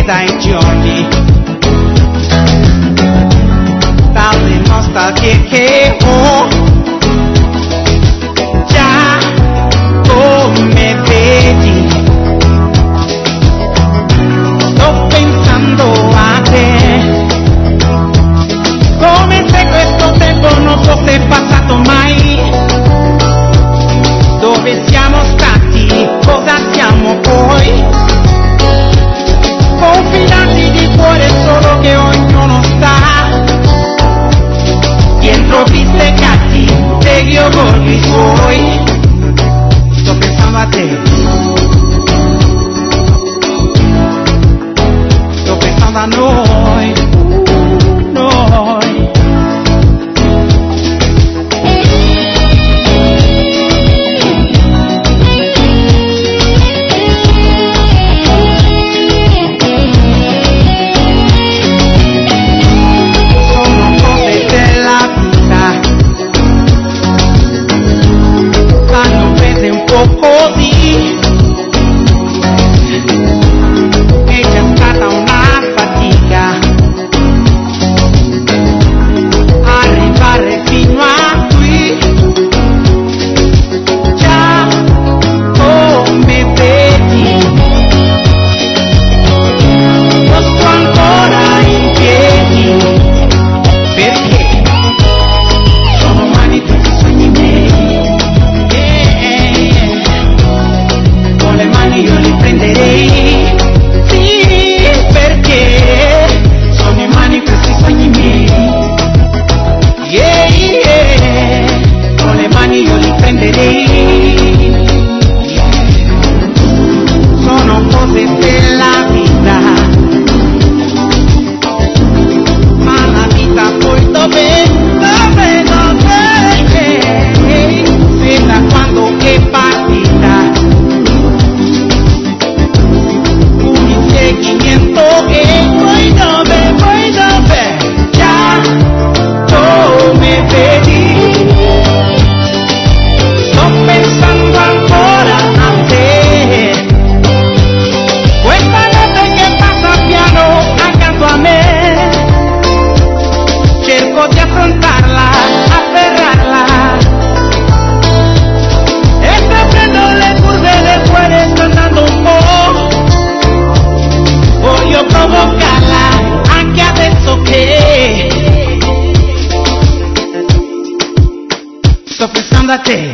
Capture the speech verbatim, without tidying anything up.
dai giorni, dalle nostalgie che ho. Già come vedi sto pensando a te, come se questo tempo non fosse passato mai. Dove siamo stati, cosa siamo poi? Confinati di cuore solo che ognuno sta dietro bistecati degli orgogli suoi. Sto pensando a te, sto pensando a noi, noi. Così è già stata una fatica arrivare fino a qui. Già come vedi non sto ancora in piedi, perché sono umani tutti i sogni miei. Le mani io li prenderei, sì, perché sono in mani questi sogni miei. Yeah, yeah, con le mani io li prenderei. Sono cose della vita, ma la vita poi dove, dove, dove, se da quando è partita seguimiento e poi dove, poi dove, già come vedi sto pensando ancora a te. Questa notte che passa piano accanto a me, cerco di affrontarla, afferrarla, e sto prendo le curve del cuore, sto andando un po'. Voglio provocarla anche adesso che sto pensando a te.